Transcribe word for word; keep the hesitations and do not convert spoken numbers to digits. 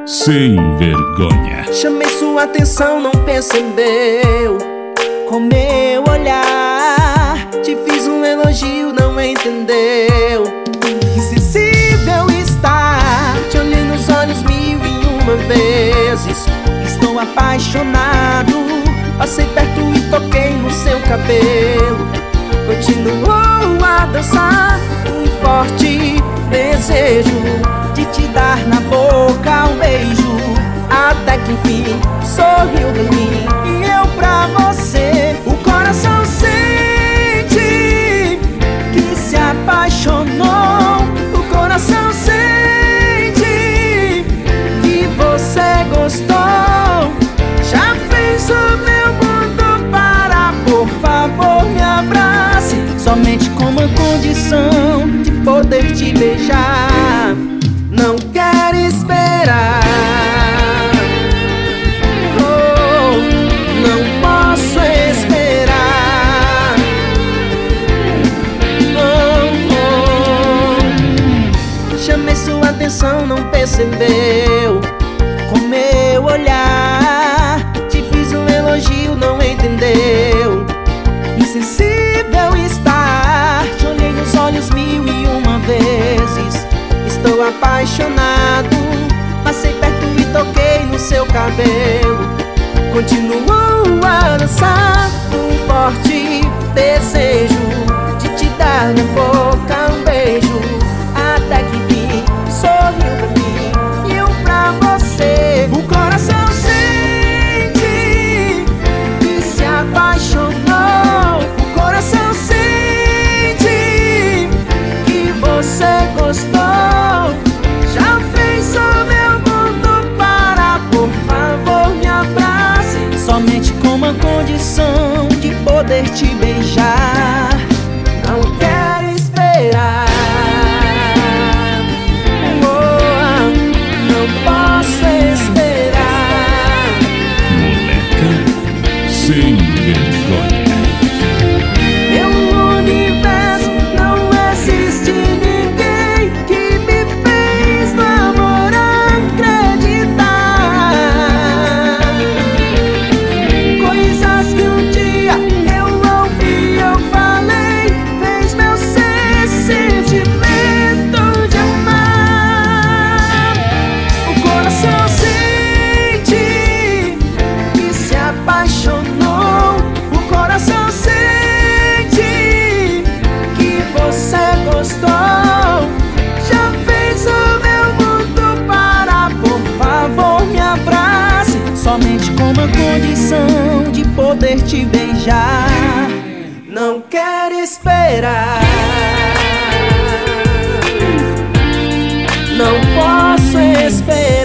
Sem vergonha. Chamei sua atenção, não percebeu. Com meu olhar te fiz um elogio, não entendeu. Insensível está, te olhei nos olhos mil e uma vezes. Estou apaixonado, passei perto e toquei no seu cabelo. Continuou a dançar, um forte desejo de te dar na boca um beijo. Até que enfim sorriu pra mim e eu pra você. O coração sente que se apaixonou. O coração sente que você gostou. Já fez o meu mundo parar. Por favor me abrace, somente com uma condição de poder te beijar. Não quero esperar, oh, não posso esperar, oh, oh. Chamei sua atenção, não percebeu. Com meu olhar te fiz um elogio, não entendeu. Insensível está, te olhei nos olhos mil e uma vezes. Estou apaixonado, passei perto e toquei no seu cabelo. Continuou a dançar, um forte desejo de te dar na boca um beijo. Até que enfim sorriu pra mim e eu pra você. O coração sente que se apaixonou. O coração sente que você gostou. Somente com uma condição de poder te beijar. Não quero esperar, oh, não posso esperar. Moleca sem vergonha. Meu universo não existe ninguém que me fez no amor acreditar. Coisas que um dia eu ouvi, eu falei, fez meu ser sentimento de amar. O coração sente que se apaixonou. O coração sente que você gostou. Já fez o meu mundo parar. Por favor me abrace, somente com uma condição de poder te beijar. Não quero esperar, não posso esperar.